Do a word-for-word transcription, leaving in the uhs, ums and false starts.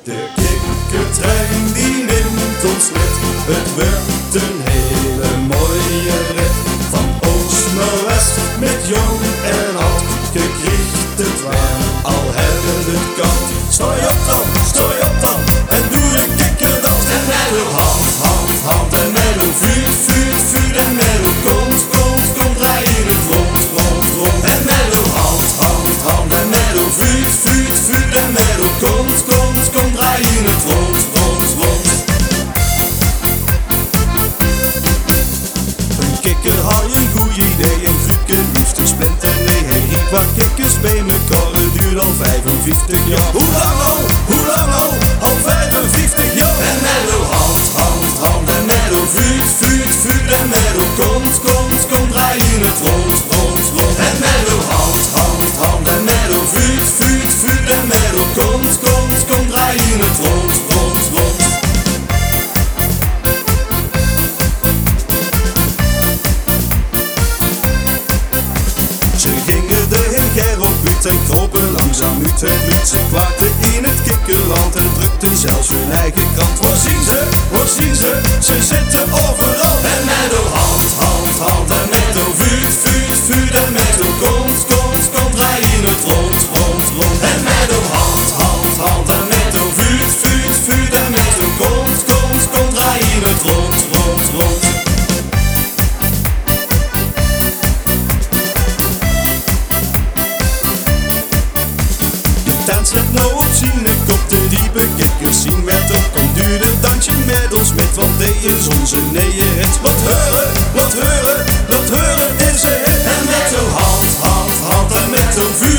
De kikkertrein die neemt ons met, het wordt een hele mooie rit. Van oost naar west, met jong en oud, je krijgt het waar, al hebben het koud. Sta je op dan, sta je op dan, en doe de kikkerdans. En met uw hand, hand, hand, en met uw vuur, vuur, vuur, en met uw kont, kont, kont, rij in het rond, rond, rond. En met uw hand, hand, hand, en met uw vuur, vuur, vuur, en met uw kont, kont, kont, rij in het rond, rond, rond. Een kikker had een goed idee en Guutke liefst een splinter. Nee, hij riep wat kikkers bij mekaar, het duurt al vijfenvijftig jaar. Hoe lang al, hoe lang al, al vijfenvijftig jaar. En met uw hand, hand, hand, en met uw vuur, vuur, vuur, en met uw kont, kont, kont, rij in het rond, rond, rond. En met uw hand, hand, hand, en met uw vuur, vuur, vuur, en met uw kont, kont, kont, rij in het rond, rond, rond. Ze gingen de heer op uit en kropen langzaam uit het bloed. Ze kwamen in het kikkerland en drukten zelfs hun eigen krant. Waar zien ze, waar zien ze, ze zitten overal. En met uw hand, hand, hand, en met uw vuur, vuur, vuur, en met uw kont, kont, kont, rij in het rond, rond, rond. En met uw hand, hand, hand, en met uw vuur, vuur, vuur, en met uw kont, kont, kont, rij in het rond, rond, rond. Zet nou op zien, ik op de diepe kikkers zien. Werd op, kom duurde dansje met ons met, want die is onze nieuwe hit. Wat horen, wat horen, wat horen is een hit. En met uw hand, hand, hand, en met uw vuur.